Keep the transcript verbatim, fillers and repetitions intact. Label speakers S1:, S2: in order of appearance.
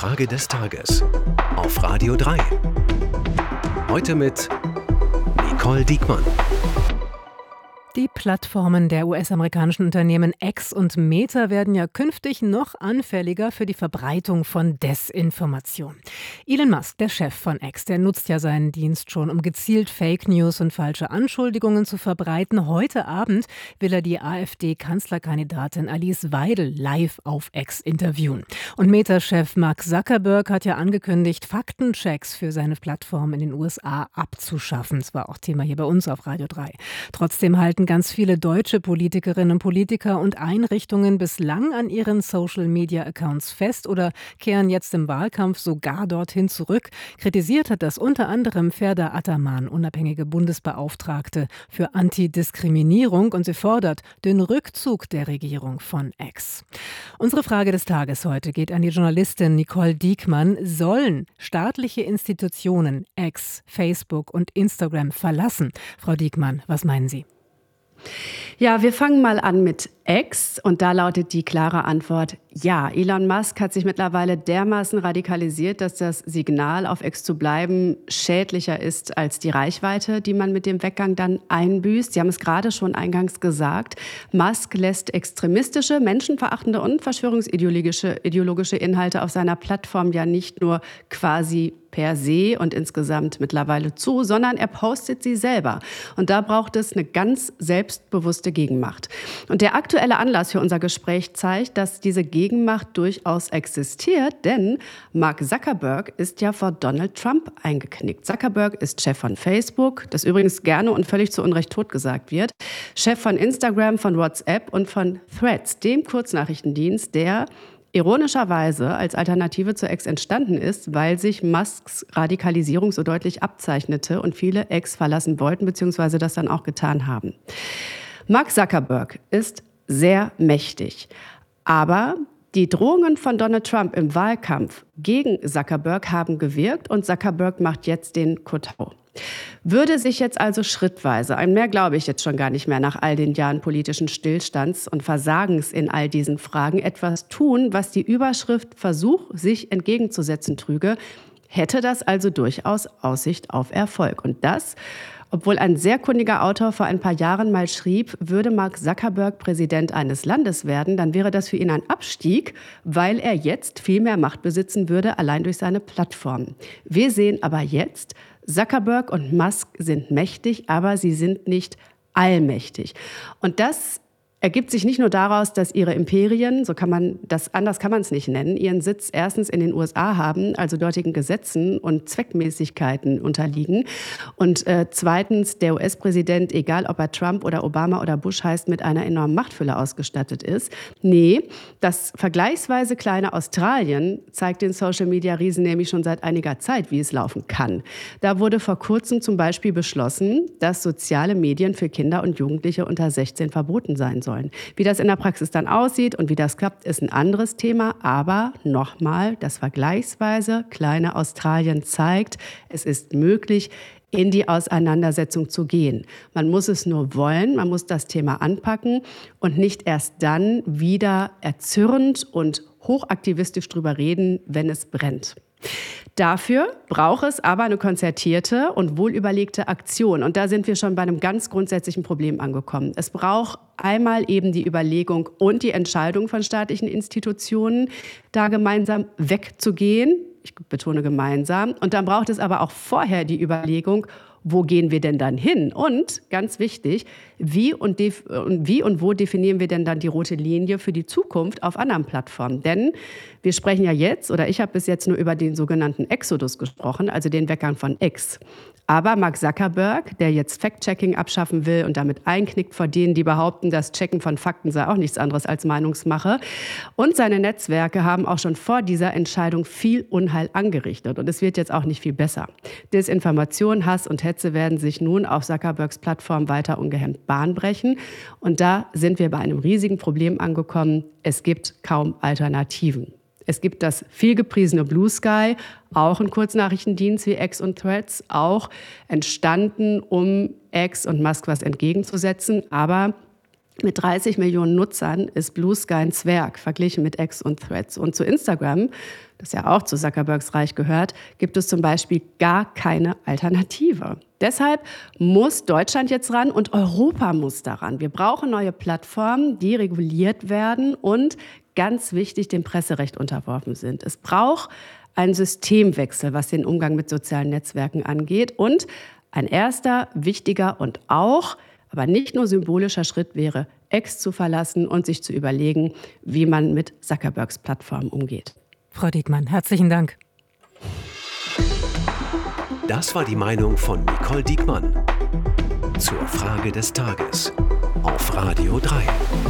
S1: Frage des Tages auf Radio drei. Heute mit Nicole Diekmann.
S2: Die Plattformen der U S-amerikanischen Unternehmen X und Meta werden ja künftig noch anfälliger für die Verbreitung von Desinformation. Elon Musk, der Chef von X, der nutzt ja seinen Dienst schon, um gezielt Fake News und falsche Anschuldigungen zu verbreiten. Heute Abend will er die AfD-Kanzlerkandidatin Alice Weidel live auf X interviewen. Und Meta-Chef Mark Zuckerberg hat ja angekündigt, Faktenchecks für seine Plattform in den U S A abzuschaffen. Das war auch Thema hier bei uns auf Radio drei. Trotzdem halten ganz viele deutsche Politikerinnen und Politiker und Einrichtungen bislang an ihren Social-Media-Accounts fest oder kehren jetzt im Wahlkampf sogar dorthin zurück. Kritisiert hat das unter anderem Ferda Ataman, unabhängige Bundesbeauftragte für Antidiskriminierung, und sie fordert den Rückzug der Regierung von X. Unsere Frage des Tages heute geht an die Journalistin Nicole Diekmann. Sollen staatliche Institutionen X, Facebook und Instagram verlassen? Frau Diekmann, was meinen Sie?
S3: Ja, wir fangen mal an mit X und da lautet die klare Antwort ja. Elon Musk hat sich mittlerweile dermaßen radikalisiert, dass das Signal, auf X zu bleiben, schädlicher ist als die Reichweite, die man mit dem Weggang dann einbüßt. Sie haben es gerade schon eingangs gesagt. Musk lässt extremistische, menschenverachtende und verschwörungsideologische ideologische Inhalte auf seiner Plattform ja nicht nur quasi per se und insgesamt mittlerweile zu, sondern er postet sie selber. Und da braucht es eine ganz selbstbewusste Gegenmacht. Und der aktuelle Anlass für unser Gespräch zeigt, dass diese Gegenmacht durchaus existiert, denn Mark Zuckerberg ist ja vor Donald Trump eingeknickt. Zuckerberg ist Chef von Facebook, das übrigens gerne und völlig zu Unrecht totgesagt wird, Chef von Instagram, von WhatsApp und von Threads, dem Kurznachrichtendienst, der ironischerweise als Alternative zu X entstanden ist, weil sich Musks Radikalisierung so deutlich abzeichnete und viele X verlassen wollten bzw. das dann auch getan haben. Mark Zuckerberg ist sehr mächtig, aber die Drohungen von Donald Trump im Wahlkampf gegen Zuckerberg haben gewirkt und Zuckerberg macht jetzt den Kotau. Würde sich jetzt also schrittweise, ein mehr glaube ich jetzt schon gar nicht mehr nach all den Jahren politischen Stillstands und Versagens in all diesen Fragen, etwas tun, was die Überschrift Versuch, sich entgegenzusetzen trüge, hätte das also durchaus Aussicht auf Erfolg. Und das, obwohl ein sehr kundiger Autor vor ein paar Jahren mal schrieb, würde Mark Zuckerberg Präsident eines Landes werden, dann wäre das für ihn ein Abstieg, weil er jetzt viel mehr Macht besitzen würde, allein durch seine Plattform. Wir sehen aber jetzt, Zuckerberg und Musk sind mächtig, aber sie sind nicht allmächtig. Und das ergibt sich nicht nur daraus, dass ihre Imperien, so kann man das, anders kann man es nicht nennen, ihren Sitz erstens in den U S A haben, also dortigen Gesetzen und Zweckmäßigkeiten unterliegen. Und äh, zweitens der U S-Präsident, egal ob er Trump oder Obama oder Bush heißt, mit einer enormen Machtfülle ausgestattet ist. Nee, das vergleichsweise kleine Australien zeigt den Social-Media-Riesen nämlich schon seit einiger Zeit, wie es laufen kann. Da wurde vor kurzem zum Beispiel beschlossen, dass soziale Medien für Kinder und Jugendliche unter sechzehn verboten sein sollen. Wie das in der Praxis dann aussieht und wie das klappt, ist ein anderes Thema. Aber nochmal, das vergleichsweise kleine Australien zeigt, es ist möglich, in die Auseinandersetzung zu gehen. Man muss es nur wollen, man muss das Thema anpacken und nicht erst dann wieder erzürnt und hochaktivistisch drüber reden, wenn es brennt. Dafür braucht es aber eine konzertierte und wohlüberlegte Aktion. Und da sind wir schon bei einem ganz grundsätzlichen Problem angekommen. Es braucht einmal eben die Überlegung und die Entscheidung von staatlichen Institutionen, da gemeinsam wegzugehen. Ich betone gemeinsam. Und dann braucht es aber auch vorher die Überlegung, wo gehen wir denn dann hin? Und ganz wichtig, wie und, def- wie und wo definieren wir denn dann die rote Linie für die Zukunft auf anderen Plattformen? Denn wir sprechen ja jetzt, oder ich habe bis jetzt nur über den sogenannten Exodus gesprochen, also den Weggang von X. Aber Mark Zuckerberg, der jetzt Fact-Checking abschaffen will und damit einknickt vor denen, die behaupten, das Checken von Fakten sei auch nichts anderes als Meinungsmache. Und seine Netzwerke haben auch schon vor dieser Entscheidung viel Unheil angerichtet. Und es wird jetzt auch nicht viel besser. Desinformation, Hass und Hetze werden sich nun auf Zuckerbergs Plattform weiter ungehemmt Bahn brechen. Und da sind wir bei einem riesigen Problem angekommen. Es gibt kaum Alternativen. Es gibt das vielgepriesene Blue Sky, auch ein Kurznachrichtendienst wie X und Threads, auch entstanden, um X und Musk was entgegenzusetzen. Aber Mit dreißig Millionen Nutzern ist Blue Sky ein Zwerg, verglichen mit X und Threads. Und zu Instagram, das ja auch zu Zuckerbergs Reich gehört, gibt es zum Beispiel gar keine Alternative. Deshalb muss Deutschland jetzt ran und Europa muss daran. Wir brauchen neue Plattformen, die reguliert werden und, ganz wichtig, dem Presserecht unterworfen sind. Es braucht einen Systemwechsel, was den Umgang mit sozialen Netzwerken angeht. Und ein erster, wichtiger und auch, aber nicht nur symbolischer Schritt wäre, X zu verlassen und sich zu überlegen, wie man mit Zuckerbergs Plattform umgeht.
S2: Frau Diekmann, herzlichen Dank.
S1: Das war die Meinung von Nicole Diekmann zur Frage des Tages auf Radio drei.